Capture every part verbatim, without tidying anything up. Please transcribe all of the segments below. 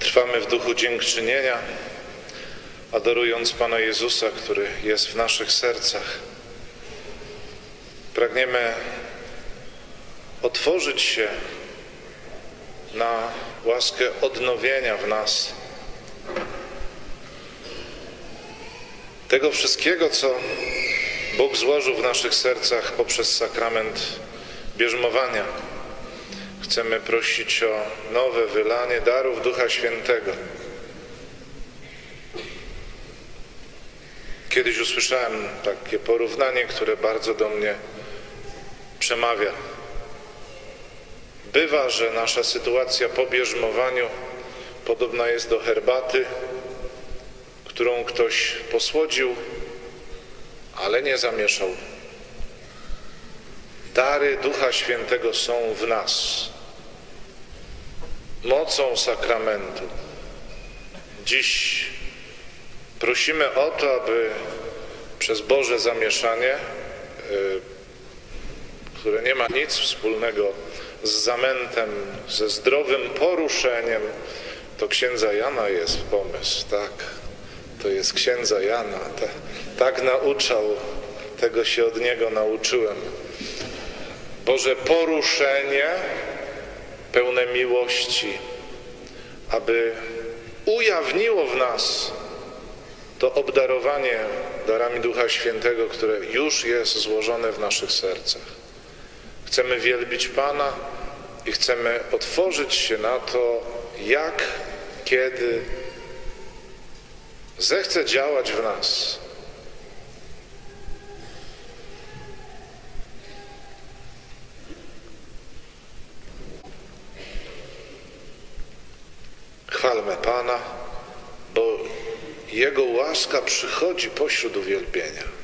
Trwamy w duchu dziękczynienia, adorując Pana Jezusa, który jest w naszych sercach. Pragniemy otworzyć się na łaskę odnowienia w nas tego wszystkiego, co Bóg złożył w naszych sercach poprzez sakrament bierzmowania. Chcemy prosić o nowe wylanie darów Ducha Świętego. Kiedyś usłyszałem takie porównanie, które bardzo do mnie przemawia. Bywa, że nasza sytuacja po bierzmowaniu podobna jest do herbaty, którą ktoś posłodził, ale nie zamieszał. Dary Ducha Świętego są w nas, mocą sakramentu. Dziś prosimy o to, aby przez Boże zamieszanie, które nie ma nic wspólnego z zamętem, ze zdrowym poruszeniem, to księdza Jana jest pomysł, tak? To jest księdza Jana. Tak, tak nauczał, tego się od niego nauczyłem. Boże poruszenie pełne miłości, aby ujawniło w nas to obdarowanie darami Ducha Świętego, które już jest złożone w naszych sercach. Chcemy wielbić Pana i chcemy otworzyć się na to, jak, kiedy zechce działać w nas. Chwalmy Pana, bo Jego łaska przychodzi pośród uwielbienia.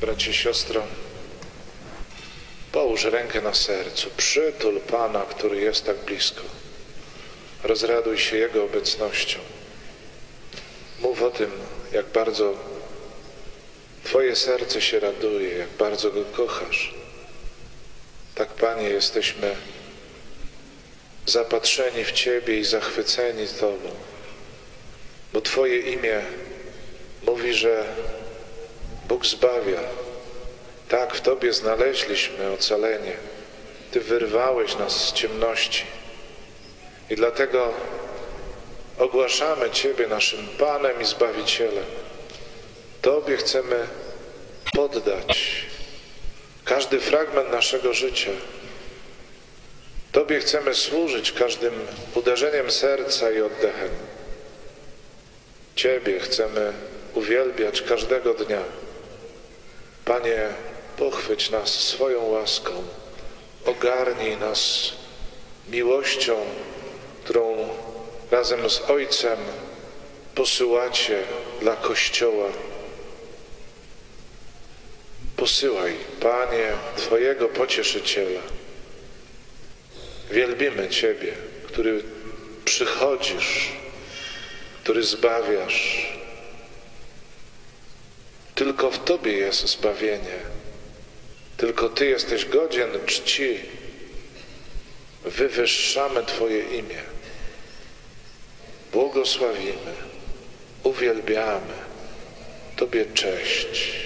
Bracie, siostro, połóż rękę na sercu, przytul Pana, który jest tak blisko. Rozraduj się Jego obecnością. Mów o tym, jak bardzo Twoje serce się raduje, jak bardzo Go kochasz. Tak, Panie, jesteśmy zapatrzeni w Ciebie i zachwyceni Tobą, bo Twoje imię mówi, że Bóg zbawia. Tak, w Tobie znaleźliśmy ocalenie. Ty wyrwałeś nas z ciemności i dlatego ogłaszamy Ciebie naszym Panem i Zbawicielem. Tobie chcemy poddać każdy fragment naszego życia. Tobie chcemy służyć każdym uderzeniem serca i oddechem. Ciebie chcemy uwielbiać każdego dnia. Panie, pochwyć nas swoją łaską, ogarnij nas miłością, którą razem z Ojcem posyłacie dla Kościoła. Posyłaj, Panie, Twojego Pocieszyciela. Wielbimy Ciebie, który przychodzisz, który zbawiasz. Tylko w Tobie jest zbawienie. Tylko Ty jesteś godzien czci. Wywyższamy Twoje imię. Błogosławimy, uwielbiamy. Tobie cześć.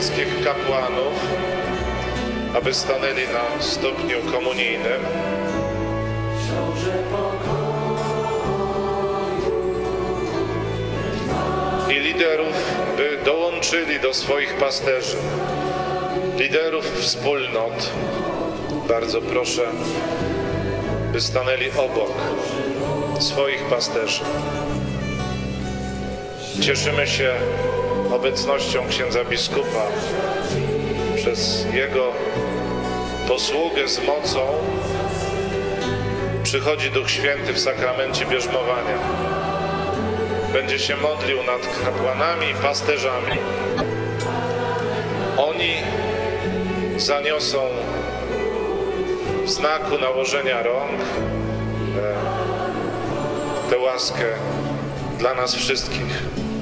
wszystkich kapłanów, aby stanęli na stopniu komunijnym. I liderów, by dołączyli do swoich pasterzy, liderów wspólnot. Bardzo proszę, by stanęli obok swoich pasterzy. Cieszymy się obecnością księdza biskupa. Przez jego posługę z mocą przychodzi Duch Święty w sakramencie bierzmowania. Będzie się modlił nad kapłanami i pasterzami. Oni zaniosą w znaku nałożenia rąk tę łaskę dla nas wszystkich.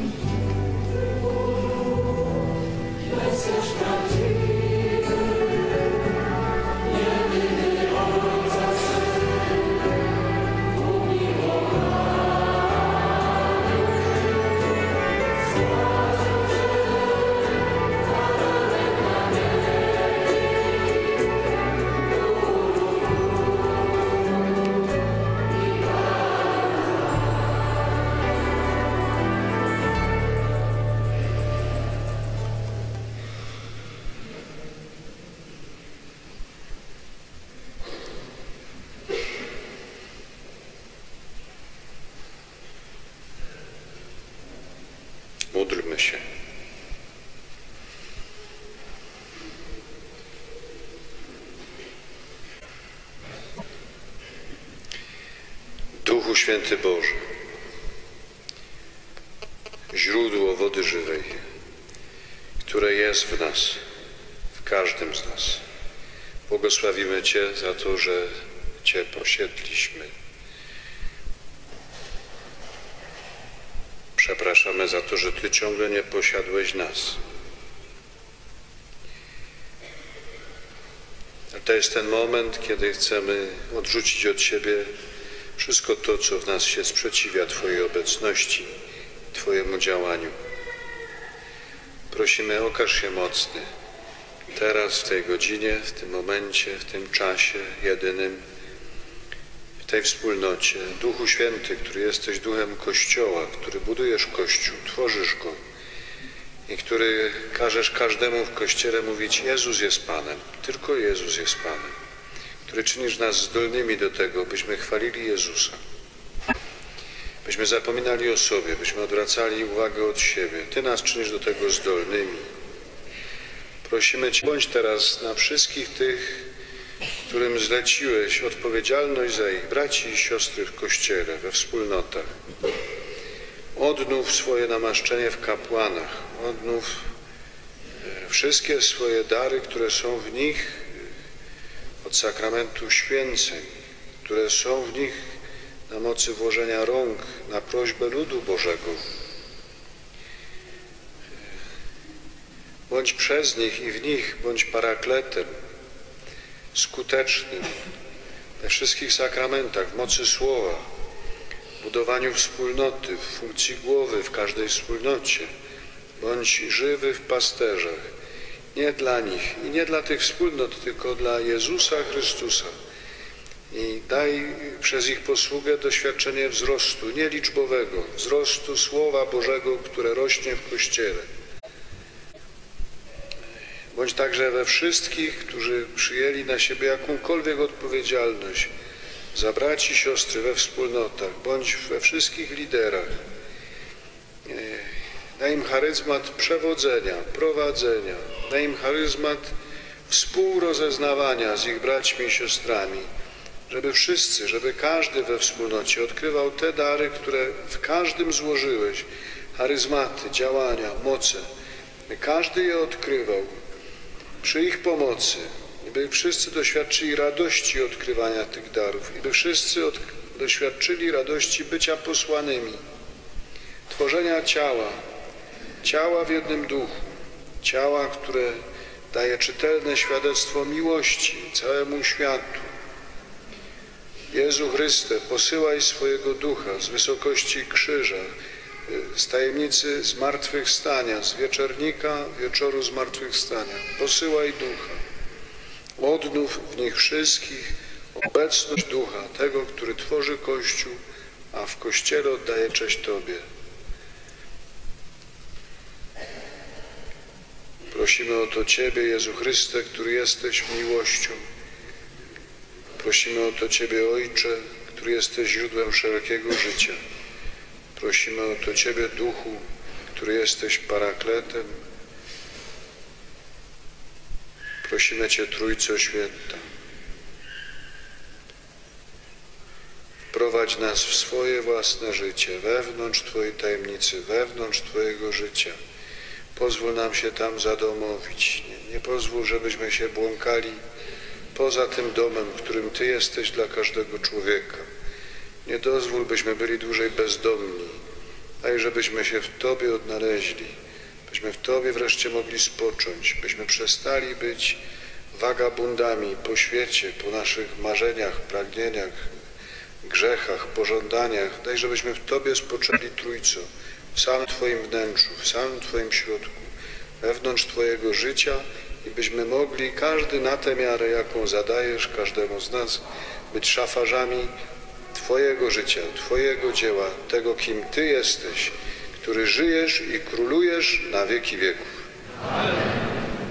Módlmy się. Duchu Święty Boże, źródło wody żywej, które jest w nas, w każdym z nas. Błogosławimy Cię za to, że Cię posiedliśmy. Przepraszamy za to, że Ty ciągle nie posiadłeś nas. To jest ten moment, kiedy chcemy odrzucić od siebie wszystko to, co w nas się sprzeciwia Twojej obecności, Twojemu działaniu. Prosimy, okaż się mocny. Teraz, w tej godzinie, w tym momencie, w tym czasie jedynym, w tej wspólnocie. Duchu Święty, który jesteś duchem Kościoła, który budujesz Kościół, tworzysz go i który każesz każdemu w Kościele mówić: Jezus jest Panem, tylko Jezus jest Panem, który czynisz nas zdolnymi do tego, byśmy chwalili Jezusa, byśmy zapominali o sobie, byśmy odwracali uwagę od siebie. Ty nas czynisz do tego zdolnymi. Prosimy Cię, bądź teraz na wszystkich tych, którym zleciłeś odpowiedzialność za ich braci i siostry w Kościele, we wspólnotach. Odnów swoje namaszczenie w kapłanach, odnów wszystkie swoje dary, które są w nich od sakramentu święceń, które są w nich na mocy włożenia rąk, na prośbę ludu Bożego. Bądź przez nich i w nich, bądź parakletem, skutecznym we wszystkich sakramentach, w mocy słowa, w budowaniu wspólnoty, w funkcji głowy w każdej wspólnocie. Bądź żywy w pasterzach, nie dla nich i nie dla tych wspólnot, tylko dla Jezusa Chrystusa. I daj przez ich posługę doświadczenie wzrostu, nie liczbowego, wzrostu Słowa Bożego, które rośnie w Kościele. Bądź także we wszystkich, którzy przyjęli na siebie jakąkolwiek odpowiedzialność za braci i siostry we wspólnotach, bądź we wszystkich liderach. Daj im charyzmat przewodzenia, prowadzenia, daj im charyzmat współrozeznawania z ich braćmi i siostrami, żeby wszyscy, żeby każdy we wspólnocie odkrywał te dary, które w każdym złożyłeś, charyzmaty, działania, moce, by każdy je odkrywał przy ich pomocy, i by wszyscy doświadczyli radości odkrywania tych darów, i by wszyscy od, doświadczyli radości bycia posłanymi, tworzenia ciała, ciała w jednym duchu, ciała, które daje czytelne świadectwo miłości całemu światu. Jezu Chryste, posyłaj swojego Ducha z wysokości krzyża, z tajemnicy zmartwychwstania, z wieczernika wieczoru zmartwychwstania. Posyłaj Ducha. Odnów w nich wszystkich obecność Ducha, tego, który tworzy Kościół, a w Kościele oddaje cześć Tobie. Prosimy o to Ciebie, Jezu Chryste, który jesteś miłością. Prosimy o to Ciebie, Ojcze, który jesteś źródłem wszelkiego życia. Prosimy o to Ciebie, Duchu, który jesteś parakletem. Prosimy Cię, Trójco Święta. Prowadź nas w swoje własne życie, wewnątrz Twojej tajemnicy, wewnątrz Twojego życia. Pozwól nam się tam zadomowić. Nie, nie pozwól, żebyśmy się błąkali poza tym domem, którym Ty jesteś dla każdego człowieka. Nie dozwól, byśmy byli dłużej bezdomni, a żebyśmy się w Tobie odnaleźli, byśmy w Tobie wreszcie mogli spocząć, byśmy przestali być wagabundami po świecie, po naszych marzeniach, pragnieniach, grzechach, pożądaniach. Daj, żebyśmy w Tobie spoczęli, Trójco, w samym Twoim wnętrzu, w samym Twoim środku, wewnątrz Twojego życia i byśmy mogli, każdy na tę miarę, jaką zadajesz każdemu z nas, być szafarzami Twojego życia, Twojego dzieła, tego, kim Ty jesteś, który żyjesz i królujesz na wieki wieków. Amen.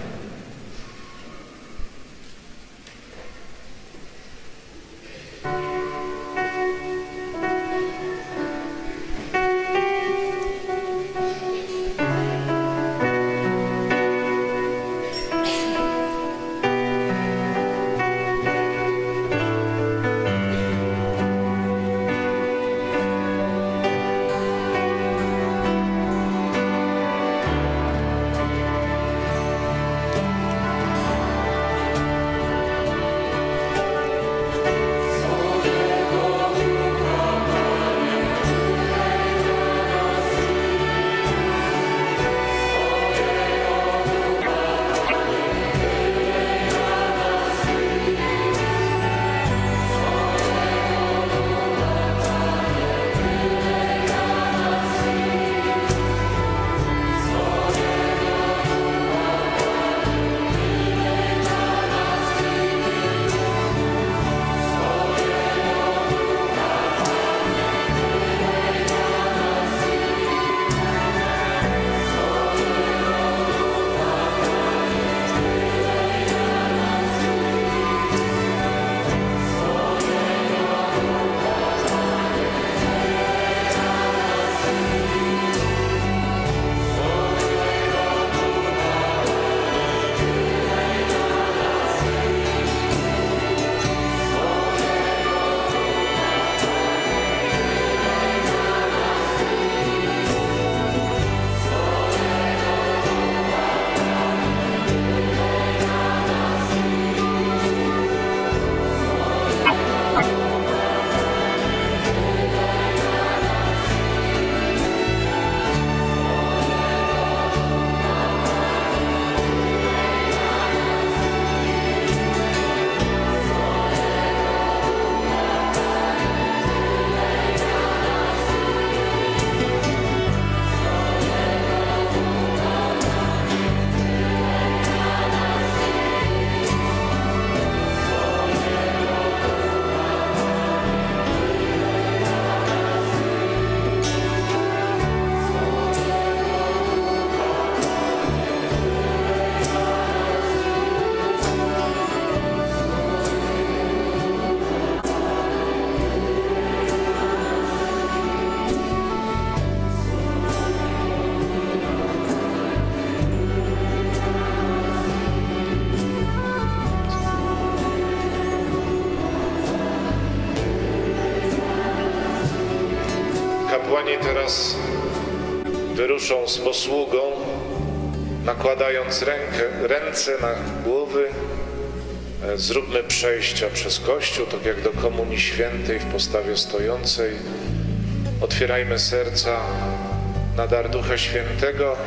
Kapłani teraz wyruszą z posługą, nakładając rękę, ręce na głowy. Zróbmy przejścia przez Kościół, tak jak do Komunii Świętej w postawie stojącej. Otwierajmy serca na dar Ducha Świętego.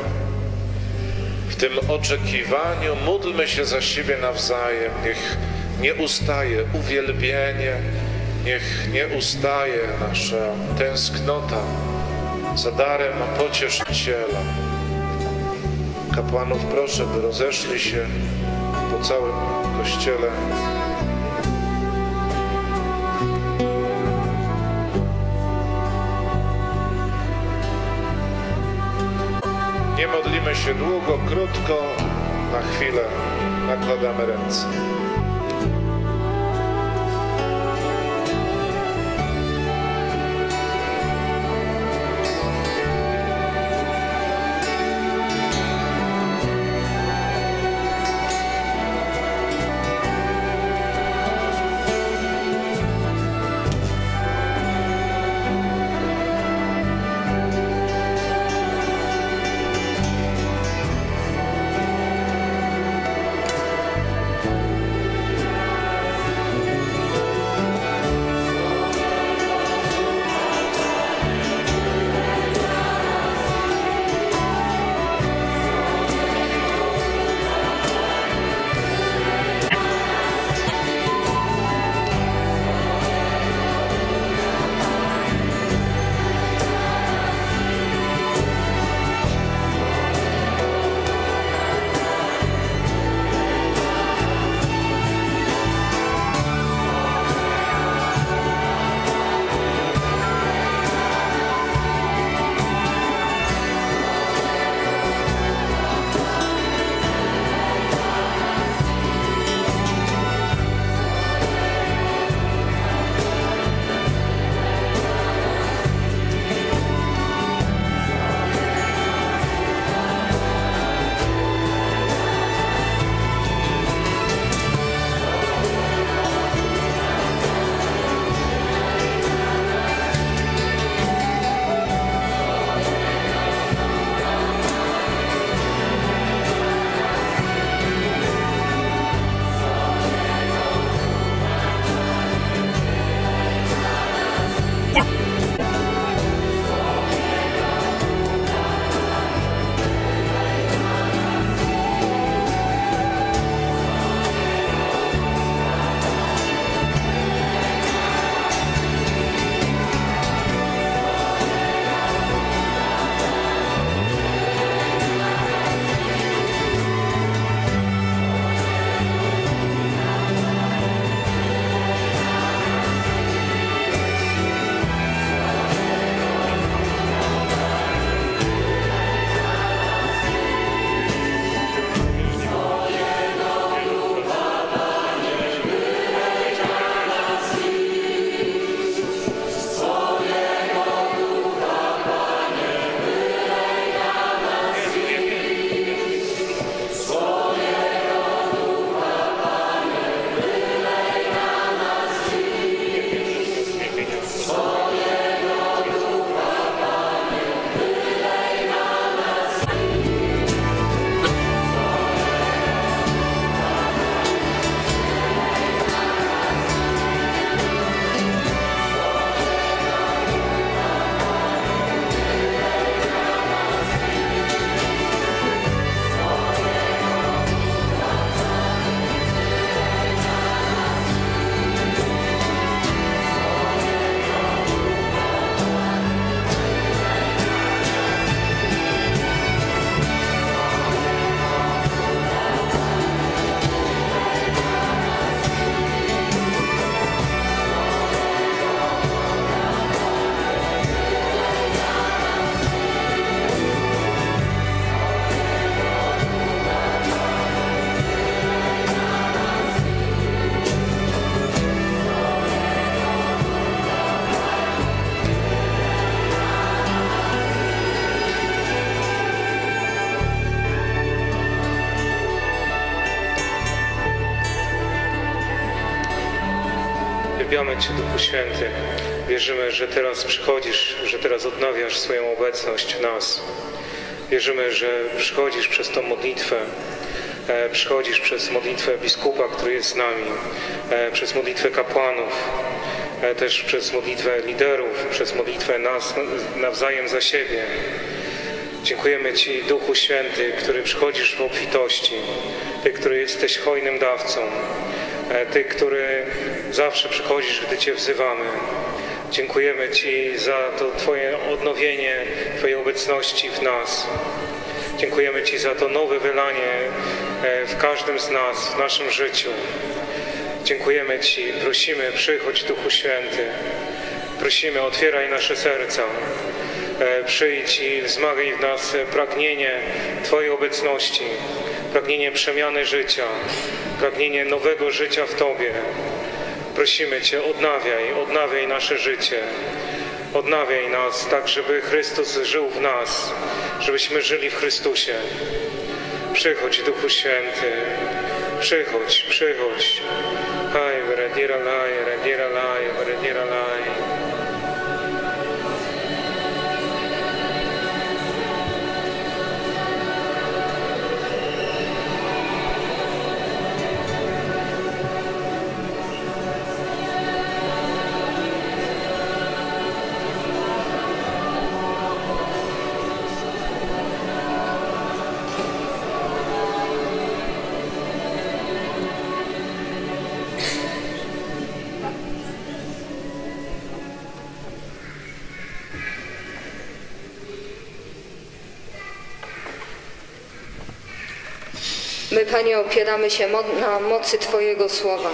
W tym oczekiwaniu módlmy się za siebie nawzajem. Niech nie ustaje uwielbienie, niech nie ustaje nasza tęsknota za darem pocieszyciela. Kapłanów proszę, by rozeszli się po całym Kościele. Nie modlimy się długo, krótko, na chwilę nakładamy ręce. Uwielbiamy Cię, Duchu Święty. Wierzymy, że teraz przychodzisz, że teraz odnawiasz swoją obecność w nas. Wierzymy, że przychodzisz przez tą modlitwę, e, przychodzisz przez modlitwę biskupa, który jest z nami, e, przez modlitwę kapłanów, e, też przez modlitwę liderów, przez modlitwę nas nawzajem za siebie. Dziękujemy Ci, Duchu Święty, który przychodzisz w obfitości, Ty, który jesteś hojnym dawcą. Ty, który zawsze przychodzisz, gdy Cię wzywamy. Dziękujemy Ci za to Twoje odnowienie Twojej obecności w nas. Dziękujemy Ci za to nowe wylanie w każdym z nas, w naszym życiu. Dziękujemy Ci, prosimy, przychodź Duchu Święty. Prosimy, otwieraj nasze serca. Przyjdź i wzmagaj w nas pragnienie Twojej obecności, pragnienie przemiany życia, pragnienie nowego życia w Tobie. Prosimy Cię, odnawiaj, odnawiaj nasze życie. Odnawiaj nas tak, żeby Chrystus żył w nas, żebyśmy żyli w Chrystusie. Przychodź, Duchu Święty, przychodź, przychodź. Haj, veredira laj, veredira laj, veredira laj. My, Panie, opieramy się na mocy Twojego słowa.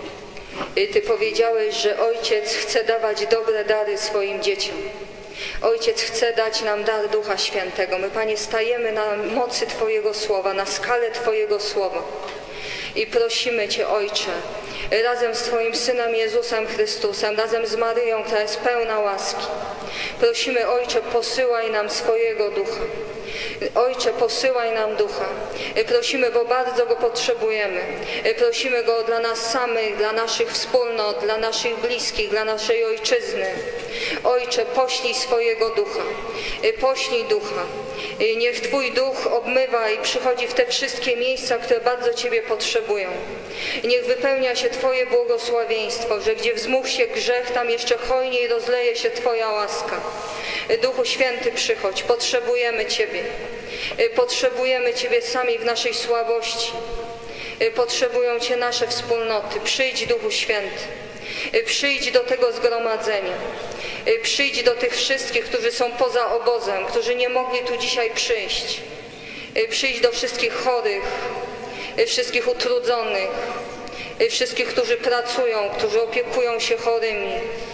Ty powiedziałeś, że Ojciec chce dawać dobre dary swoim dzieciom. Ojciec chce dać nam dar Ducha Świętego. My, Panie, stajemy na mocy Twojego słowa, na skalę Twojego słowa. I prosimy Cię, Ojcze, razem z Twoim Synem Jezusem Chrystusem, razem z Maryją, która jest pełna łaski. Prosimy, Ojcze, posyłaj nam swojego Ducha. Ojcze, posyłaj nam Ducha. Prosimy, bo bardzo Go potrzebujemy. Prosimy Go dla nas samych, dla naszych wspólnot, dla naszych bliskich, dla naszej Ojczyzny. Ojcze, poślij swojego Ducha. Poślij Ducha. Niech Twój Duch obmywa i przychodzi w te wszystkie miejsca, które bardzo Ciebie potrzebują. Niech wypełnia się Twoje błogosławieństwo, że gdzie wzmógł się grzech, tam jeszcze hojniej rozleje się Twoja łaska. Duchu Święty, przychodź. Potrzebujemy Ciebie. Potrzebujemy Ciebie sami w naszej słabości. Potrzebują Cię nasze wspólnoty. Przyjdź, Duchu Święty. Przyjdź do tego zgromadzenia. Przyjdź do tych wszystkich, którzy są poza obozem, którzy nie mogli tu dzisiaj przyjść. Przyjdź do wszystkich chorych, wszystkich utrudzonych, wszystkich, którzy pracują, którzy opiekują się chorymi,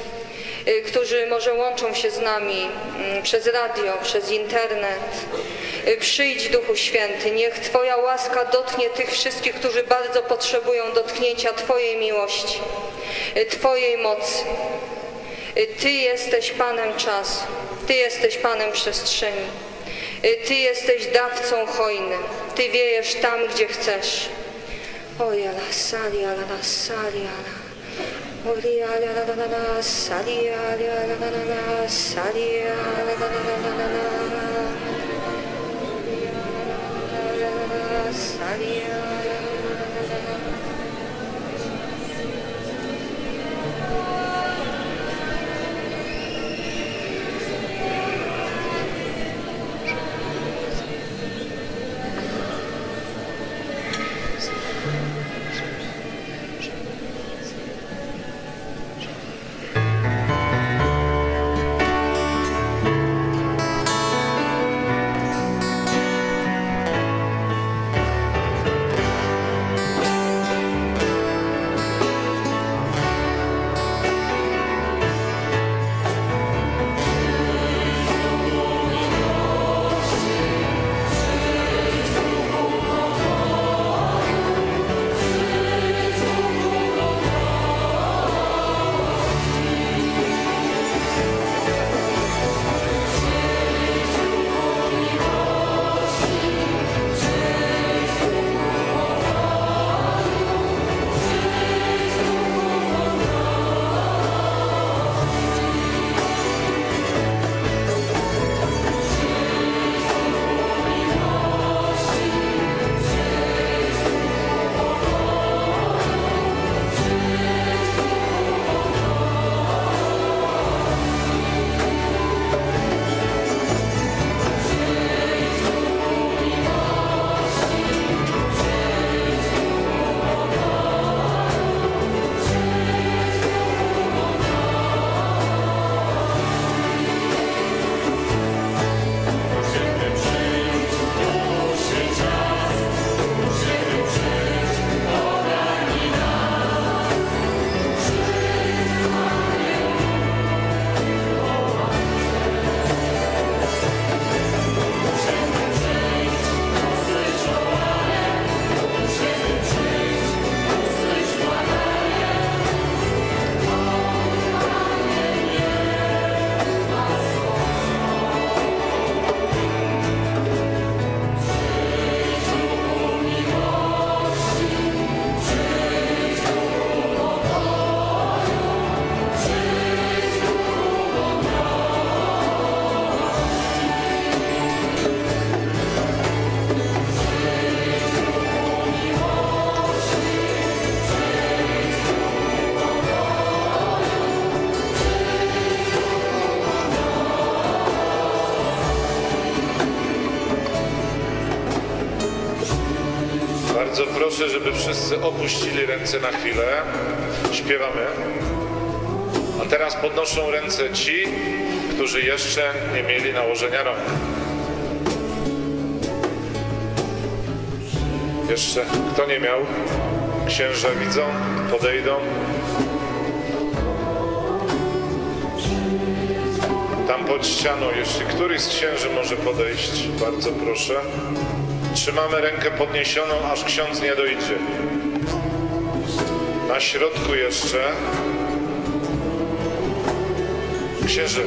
którzy może łączą się z nami przez radio, przez internet. Przyjdź, Duchu Święty, niech Twoja łaska dotknie tych wszystkich, którzy bardzo potrzebują dotknięcia Twojej miłości, Twojej mocy. Ty jesteś Panem czasu, Ty jesteś Panem przestrzeni, Ty jesteś dawcą hojnym, Ty wiejesz tam, gdzie chcesz. O jala sali, ala sali, ala. Ori ala la la la sali, ala la la la sali, ala la la la la. Sali, ala. proszę, żeby wszyscy opuścili ręce na chwilę. Śpiewamy. A teraz podnoszą ręce ci, którzy jeszcze nie mieli nałożenia rąk. Jeszcze kto nie miał? Księża widzą, podejdą. Tam pod ścianą, jeśli któryś z księży może podejść, bardzo proszę. Trzymamy rękę podniesioną, aż ksiądz nie dojdzie. Na środku jeszcze. Księży.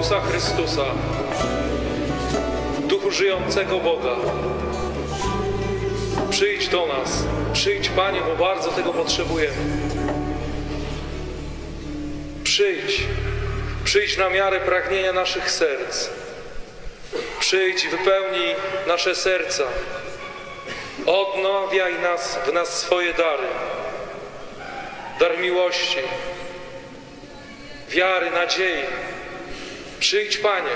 Jezusa Chrystusa, Duchu żyjącego Boga, przyjdź do nas, przyjdź, Panie, bo bardzo tego potrzebujemy. Przyjdź, przyjdź na miarę pragnienia naszych serc. Przyjdź i wypełnij nasze serca. Odnawiaj nas, w nas swoje dary. Dar miłości, wiary, nadziei. Przyjdź, Panie.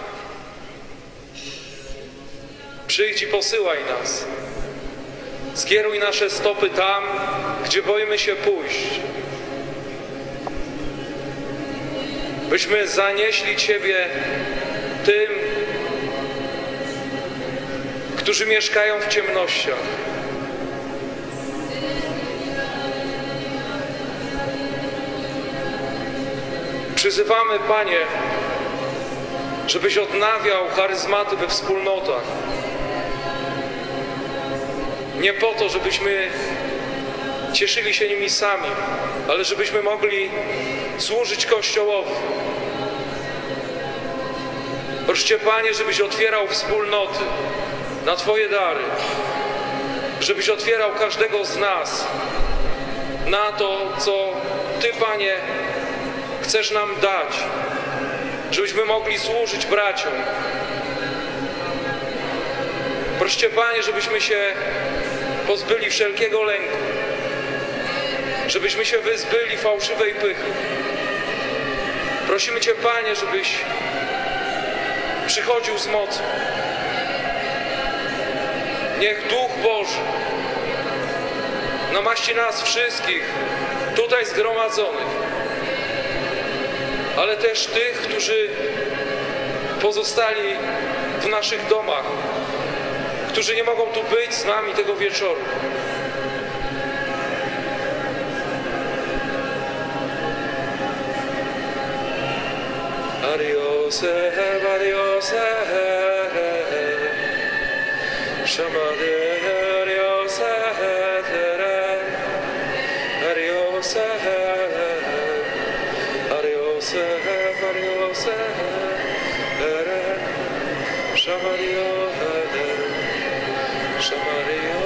Przyjdź i posyłaj nas. Skieruj nasze stopy tam, gdzie boimy się pójść. Byśmy zanieśli Ciebie tym, którzy mieszkają w ciemnościach. Przyzywamy, Panie, żebyś odnawiał charyzmaty we wspólnotach. Nie po to, żebyśmy cieszyli się nimi sami, ale żebyśmy mogli służyć Kościołowi. Proszę Cię, Panie, żebyś otwierał wspólnoty na Twoje dary, żebyś otwierał każdego z nas na to, co Ty, Panie, chcesz nam dać, żebyśmy mogli służyć braciom. Proszę Cię, Panie, żebyśmy się pozbyli wszelkiego lęku, żebyśmy się wyzbyli fałszywej pychy. Prosimy Cię, Panie, żebyś przychodził z mocą. Niech Duch Boży namaści nas wszystkich tutaj zgromadzonych, ale też tych, którzy pozostali w naszych domach, którzy nie mogą tu być z nami tego wieczoru. Ariose, Ariose, Shamade, Ariose, Ariose, Ariose, Ariose, Shamario, Shamario.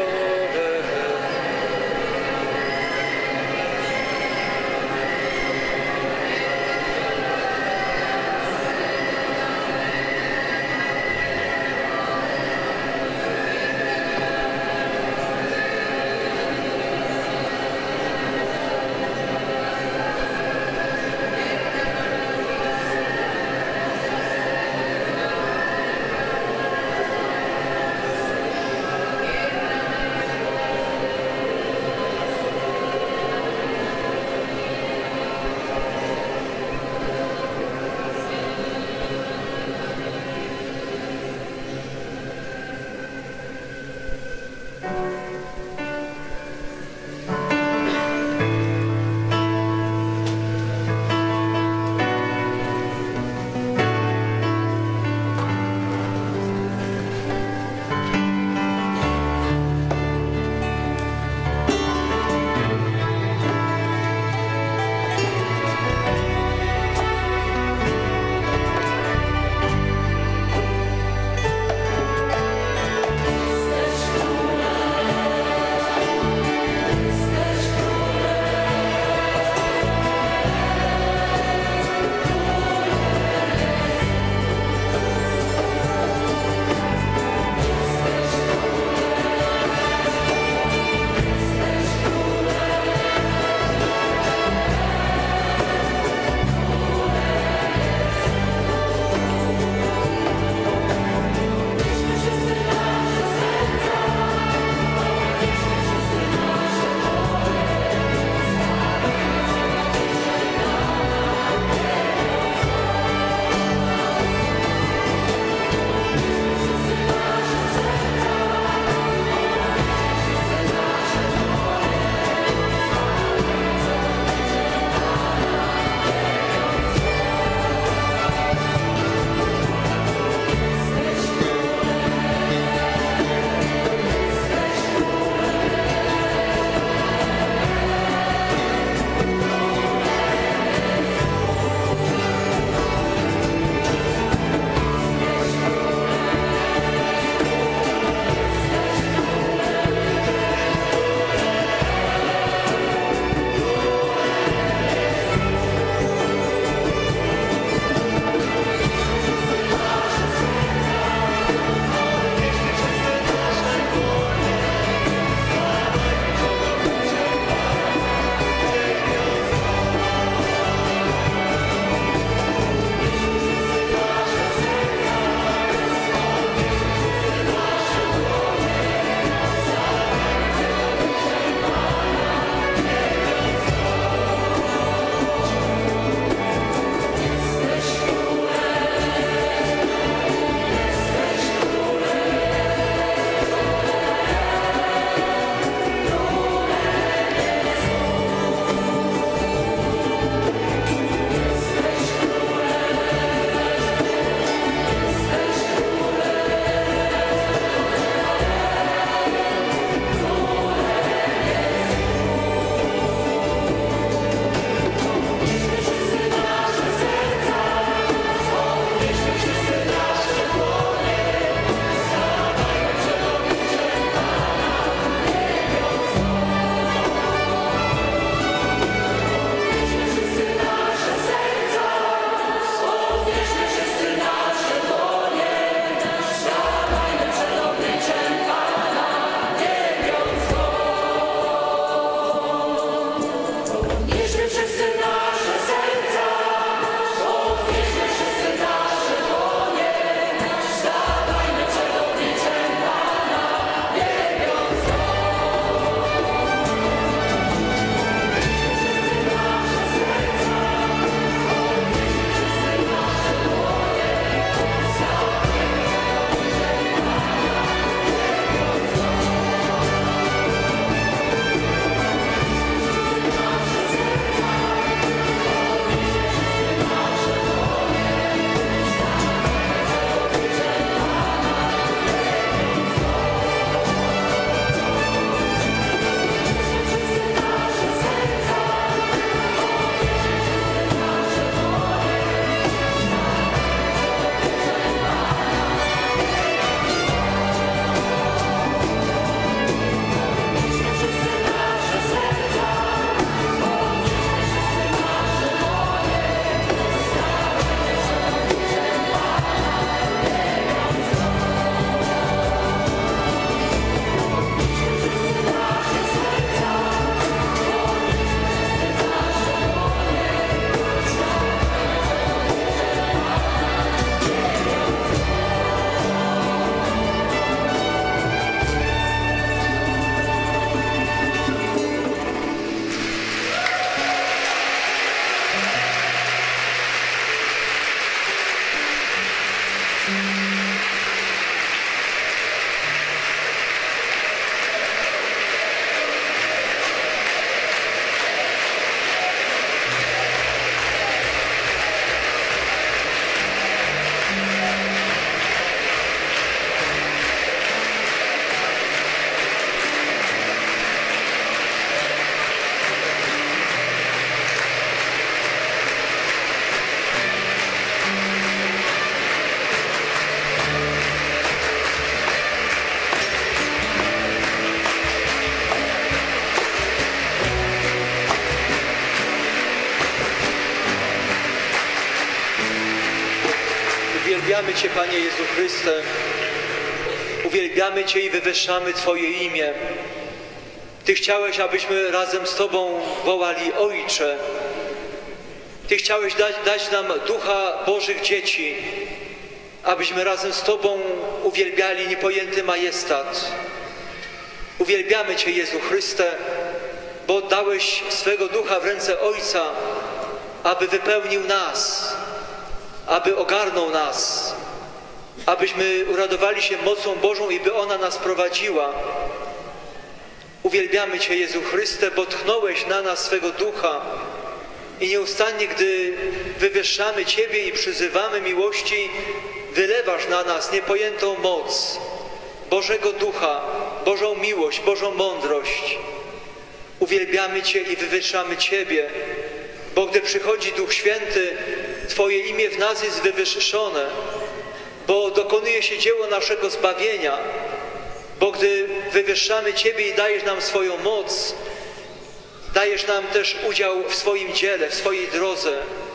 Uwielbiamy Cię, Panie Jezu Chryste. Uwielbiamy Cię i wywyższamy Twoje imię. Ty chciałeś, abyśmy razem z Tobą wołali Ojcze. Ty chciałeś dać, dać nam Ducha Bożych dzieci, abyśmy razem z Tobą uwielbiali niepojęty majestat. Uwielbiamy Cię, Jezu Chryste, bo oddałeś swego Ducha w ręce Ojca, aby wypełnił nas, aby ogarnął nas, abyśmy uradowali się mocą Bożą i by ona nas prowadziła. Uwielbiamy Cię, Jezu Chryste, bo tchnąłeś na nas swego Ducha i nieustannie, gdy wywyższamy Ciebie i przyzywamy miłości, wylewasz na nas niepojętą moc Bożego Ducha, Bożą miłość, Bożą mądrość. Uwielbiamy Cię i wywyższamy Ciebie, bo gdy przychodzi Duch Święty, Twoje imię w nas jest wywyższone, bo dokonuje się dzieło naszego zbawienia, bo gdy wywyższamy Ciebie i dajesz nam swoją moc, dajesz nam też udział w swoim dziele, w swojej drodze.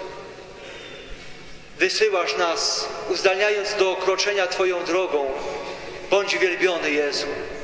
Wysyłasz nas, uzdalniając do kroczenia Twoją drogą. Bądź wielbiony, Jezu.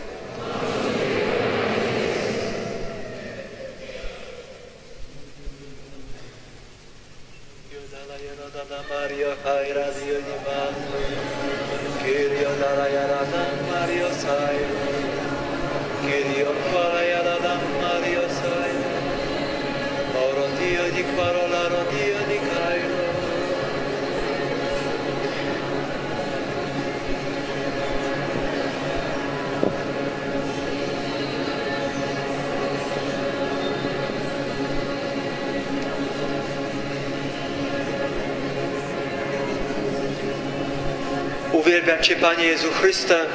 Uwielbiam Cię, Panie Jezu Chryste,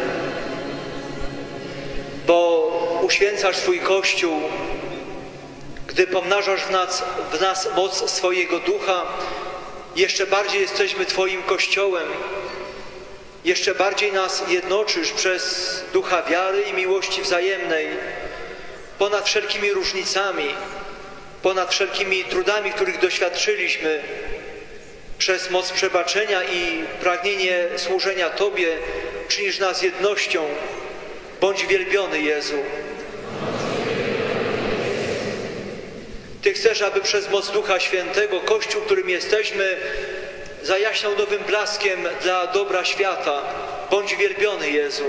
bo uświęcasz swój Kościół, gdy pomnażasz w nas, w nas moc swojego Ducha, jeszcze bardziej jesteśmy Twoim Kościołem, jeszcze bardziej nas jednoczysz przez Ducha wiary i miłości wzajemnej, ponad wszelkimi różnicami, ponad wszelkimi trudami, których doświadczyliśmy, przez moc przebaczenia i pragnienie służenia Tobie czynisz nas jednością. Bądź wielbiony, Jezu. Ty chcesz, aby przez moc Ducha Świętego Kościół, którym jesteśmy, zajaśniał nowym blaskiem dla dobra świata. Bądź wielbiony, Jezu.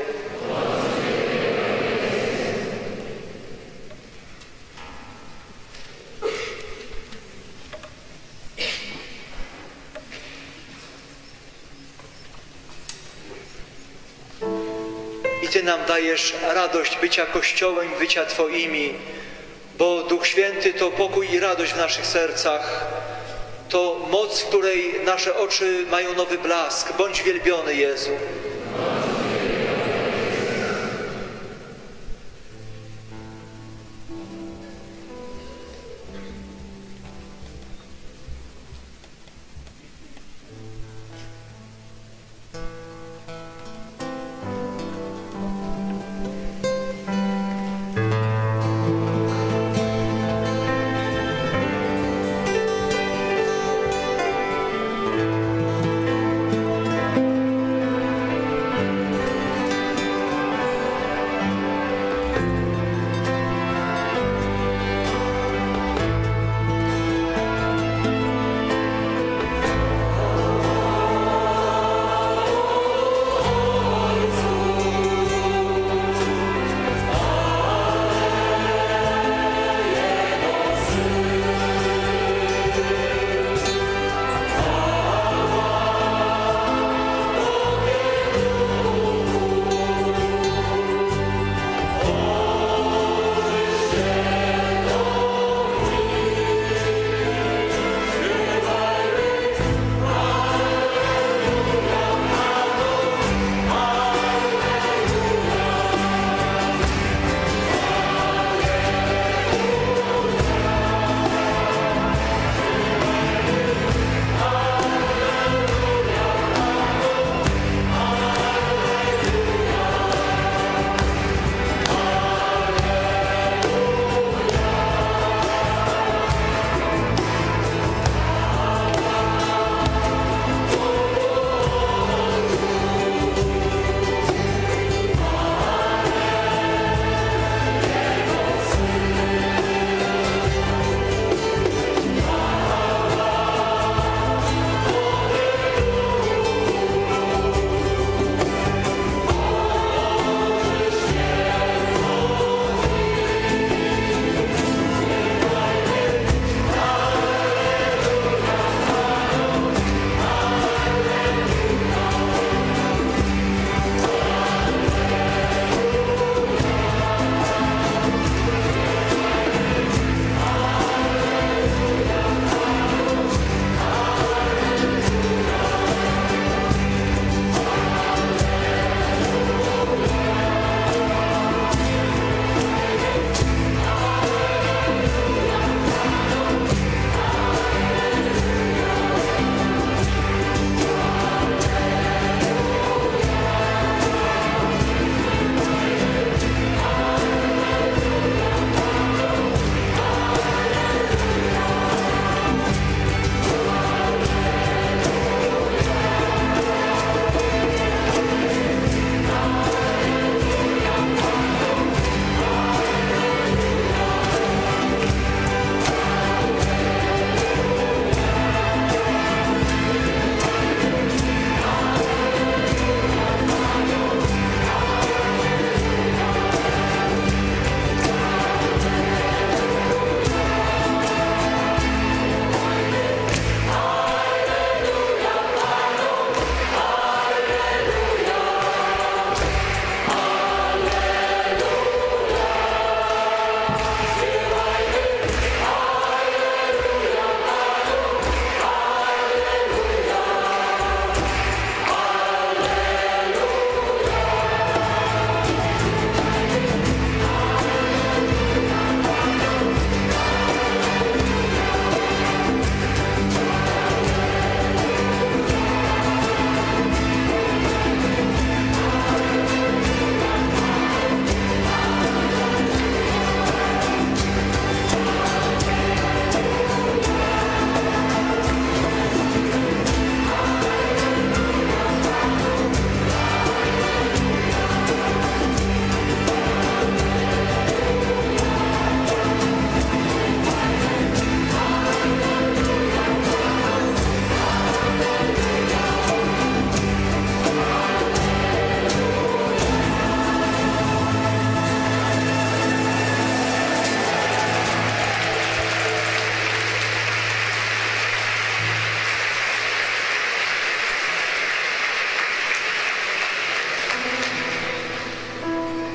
Ty nam dajesz radość bycia Kościołem, bycia Twoimi, bo Duch Święty to pokój i radość w naszych sercach. To moc, w której nasze oczy mają nowy blask. Bądź wielbiony, Jezu.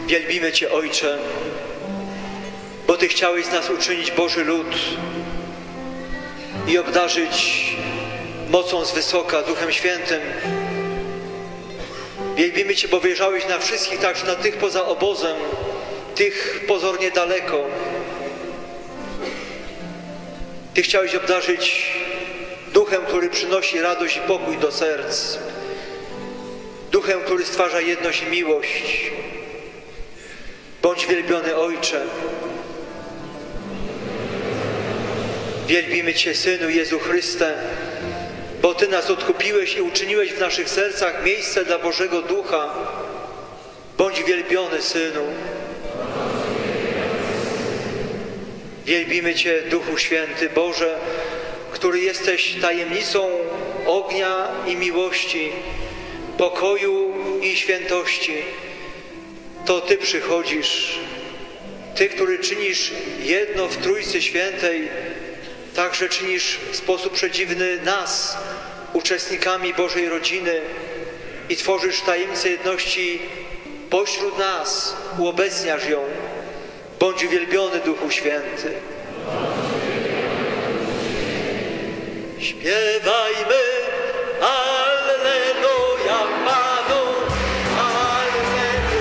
Wielbimy Cię, Ojcze, bo Ty chciałeś z nas uczynić Boży lud i obdarzyć mocą z wysoka, Duchem Świętym. Wielbimy Cię, bo wyjrzałeś na wszystkich, także na tych poza obozem, tych pozornie daleko. Ty chciałeś obdarzyć Duchem, który przynosi radość i pokój do serc. Duchem, który stwarza jedność i miłość. Bądź wielbiony, Ojcze. Wielbimy Cię, Synu Jezu Chryste, bo Ty nas odkupiłeś i uczyniłeś w naszych sercach miejsce dla Bożego Ducha. Bądź wielbiony, Synu. Wielbimy Cię, Duchu Święty, Boże, który jesteś tajemnicą ognia i miłości, pokoju i świętości. To Ty przychodzisz, Ty, który czynisz jedno w Trójcy Świętej, także czynisz w sposób przedziwny nas uczestnikami Bożej rodziny i tworzysz tajemnicę jedności pośród nas, uobecniasz ją. Bądź uwielbiony, Duchu Święty. Śpiewajmy Alleluja Panu, Alleluja.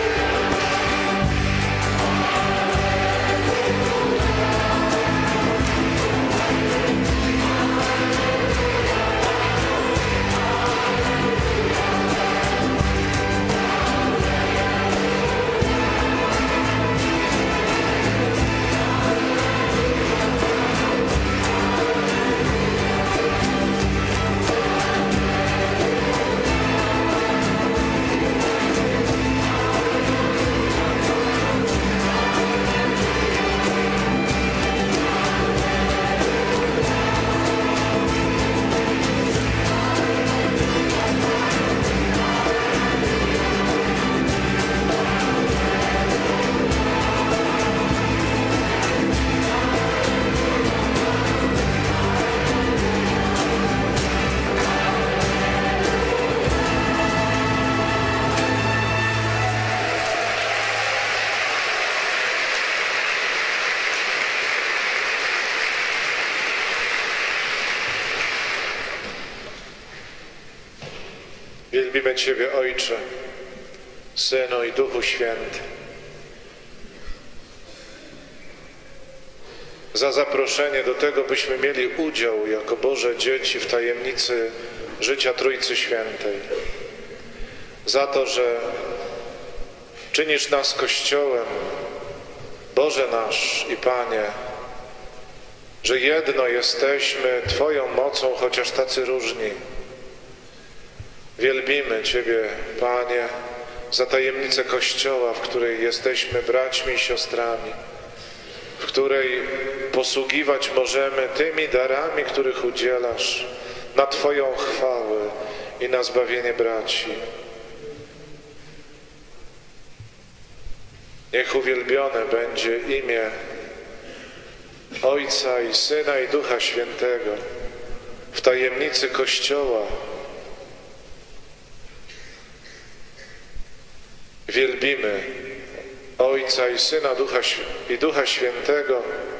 Wielbimy Ciebie, Ojcze, Synu i Duchu Święty, za zaproszenie do tego, byśmy mieli udział jako Boże dzieci w tajemnicy życia Trójcy Świętej, za to, że czynisz nas Kościołem, Boże nasz i Panie, że jedno jesteśmy Twoją mocą, chociaż tacy różni. Wielbimy Ciebie, Panie, za tajemnicę Kościoła, w której jesteśmy braćmi i siostrami, w której posługiwać możemy tymi darami, których udzielasz na Twoją chwałę i na zbawienie braci. Niech uwielbione będzie imię Ojca i Syna i Ducha Świętego w tajemnicy Kościoła. Wielbimy Ojca i Syna Ducha i Ducha Świętego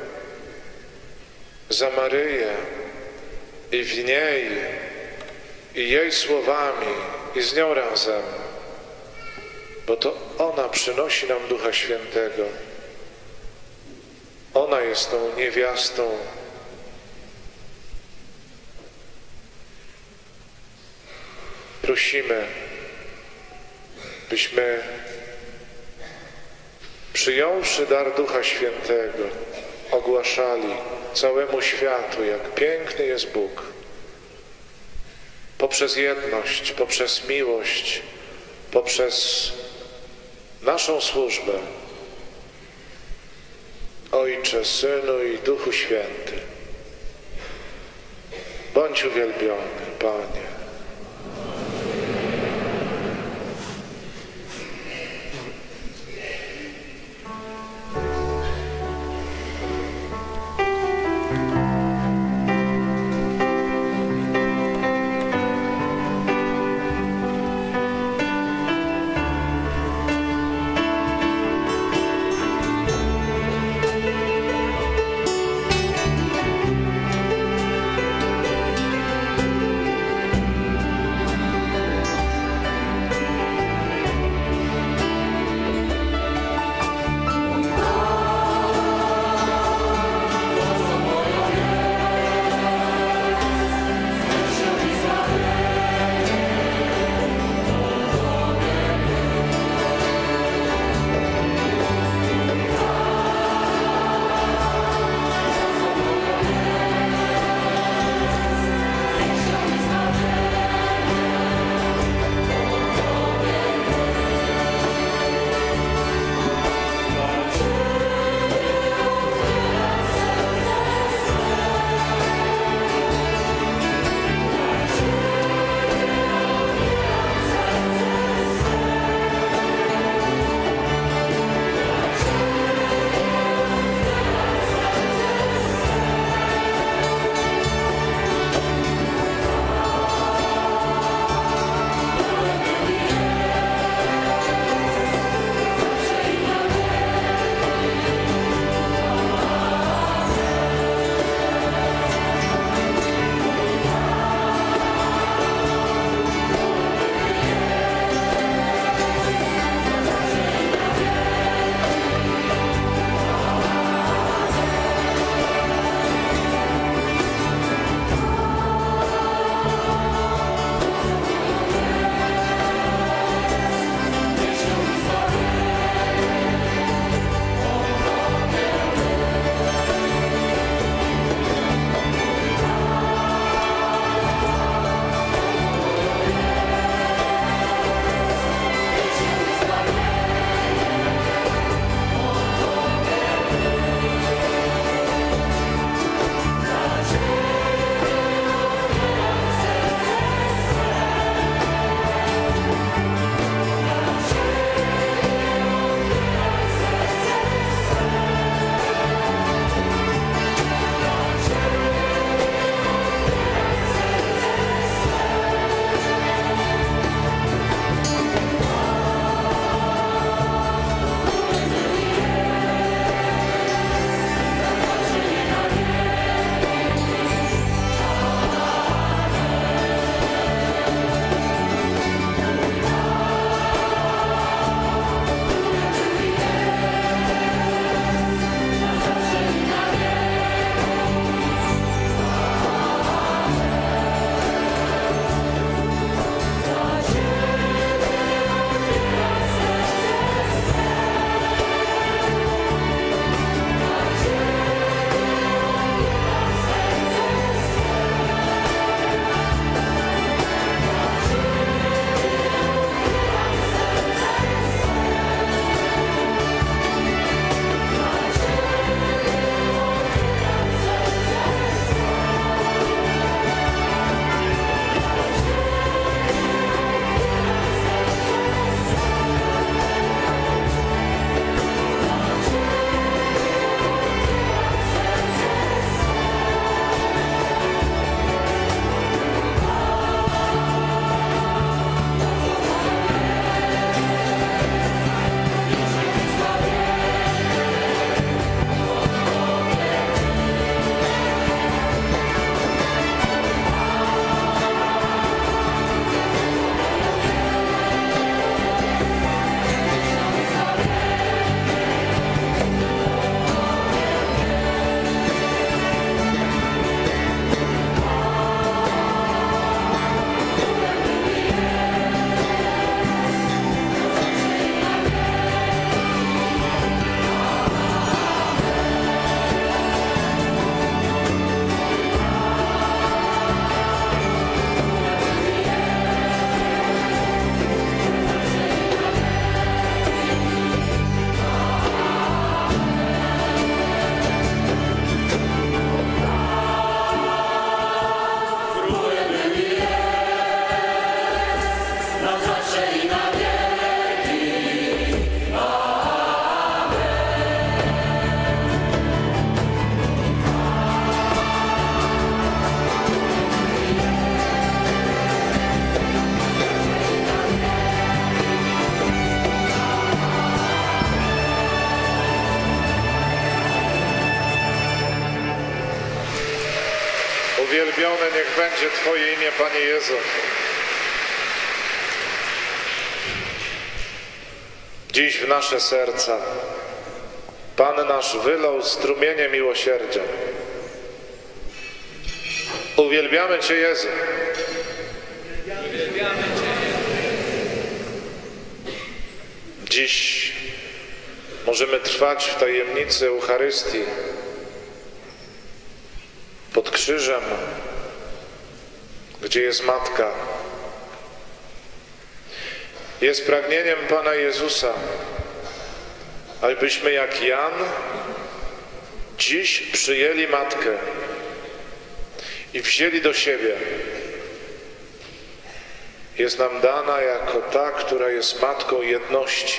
za Maryję i w niej i jej słowami i z nią razem, bo to ona przynosi nam Ducha Świętego. Ona jest tą niewiastą. Prosimy, byśmy przyjąwszy dar Ducha Świętego ogłaszali całemu światu, jak piękny jest Bóg. Poprzez jedność, poprzez miłość, poprzez naszą służbę. Ojcze, Synu i Duchu Święty, bądź uwielbiony, Panie. będzie Twoje imię, Panie Jezu. Dziś w nasze serca Pan nasz wylał strumienie miłosierdzia. Uwielbiamy Cię, Jezu. Uwielbiamy Cię. Dziś możemy trwać w tajemnicy Eucharystii pod krzyżem, gdzie jest Matka. Jest pragnieniem Pana Jezusa, abyśmy jak Jan dziś przyjęli Matkę i wzięli do siebie. Jest nam dana jako ta, która jest Matką jedności.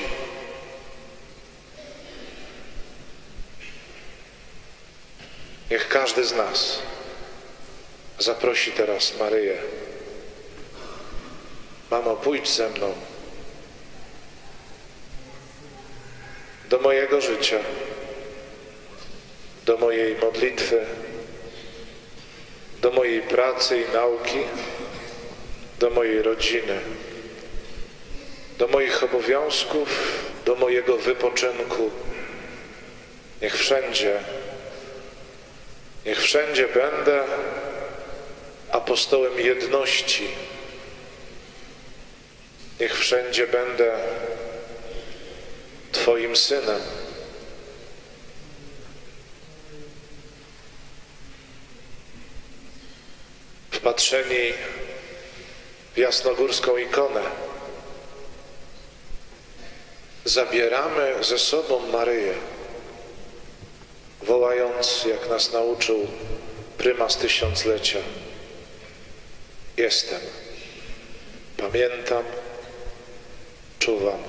Niech każdy z nas zaprosi teraz Maryję. Mamo, pójdź ze mną do mojego życia, do mojej modlitwy, do mojej pracy i nauki, do mojej rodziny, do moich obowiązków, do mojego wypoczynku. Niech wszędzie, niech wszędzie będę apostołem jedności. Niech wszędzie będę Twoim Synem. Wpatrzeni w jasnogórską ikonę zabieramy ze sobą Maryję, wołając, jak nas nauczył prymas tysiąclecia: jestem, pamiętam, czuwam.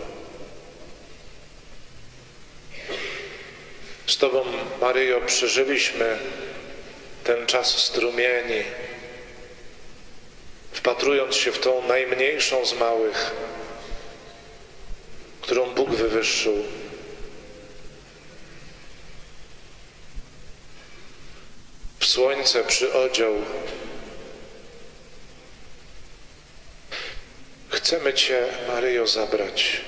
Z Tobą, Maryjo, przeżyliśmy ten czas strumieni, wpatrując się w tą najmniejszą z małych, którą Bóg wywyższył. W słońce przyodział. Chcemy Cię, Maryjo, zabrać.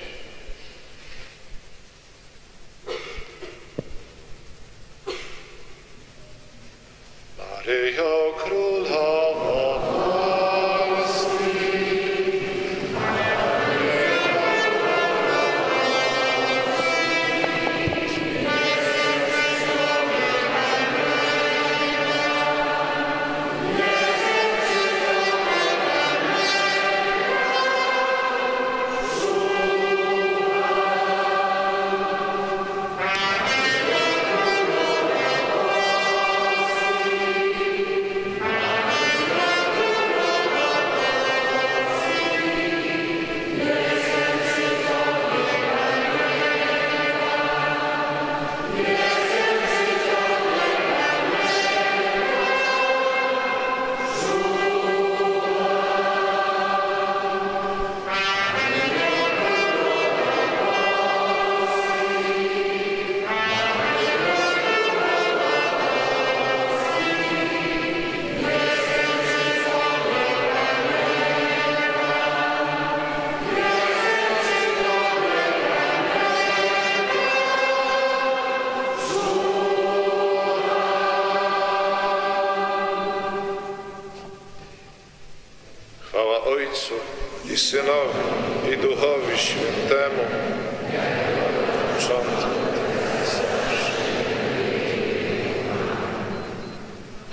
Maryjo, Królowo Polski, Ojcu i Synowi i Duchowi Świętemu, początku